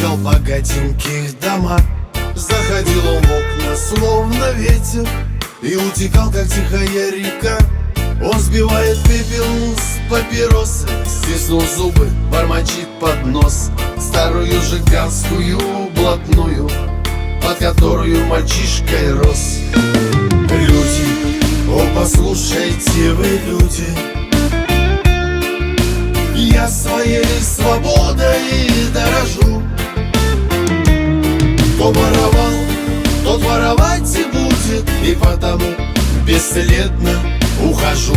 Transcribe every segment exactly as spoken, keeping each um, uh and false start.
встречал богатеньких дома. Заходил он в окна, словно ветер, и утекал, как тихая река. Он сбивает пепел с папиросы, стиснул зубы, бормочит под нос старую жиганскую блатную, под которую мальчишкой рос. Люди, о, послушайте вы, люди, я своей свободой дорожу. Кто воровал, тот воровать и будет, и потому бесследно ухожу.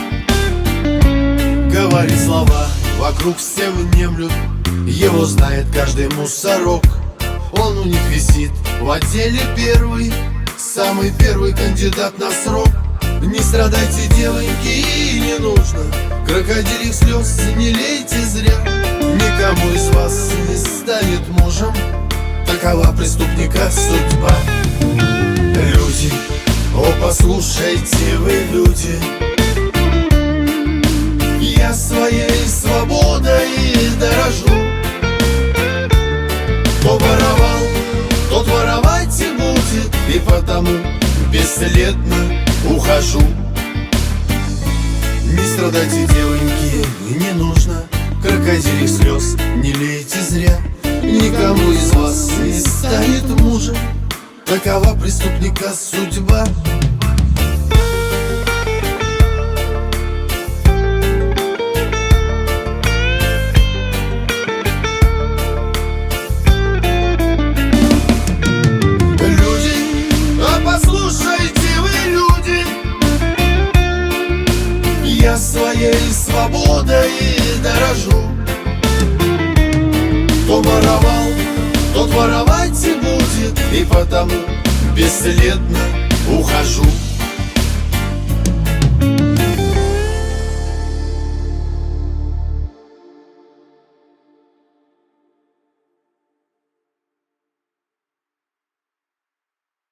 Говорит слова, вокруг все внемлют, его знает каждый мусорок. Он у них висит в отделе первый, самый первый кандидат на срок. Не страдайте, девоньки, не нужно крокодильих слез не лейте зря. Никому из вас не станет мужем, такова преступника судьба. Люди, о, послушайте вы, люди, я своей свободой дорожу. Кто воровал, тот воровать и будет, и потому бесследно ухожу. Не страдайте, девоньки, не нужно крокодильих слез не лейте зря. Никому из вас не станет мужем, такова преступника судьба. Я своей свободой дорожу. Кто воровал, тот воровать и будет, и потому бесследно ухожу.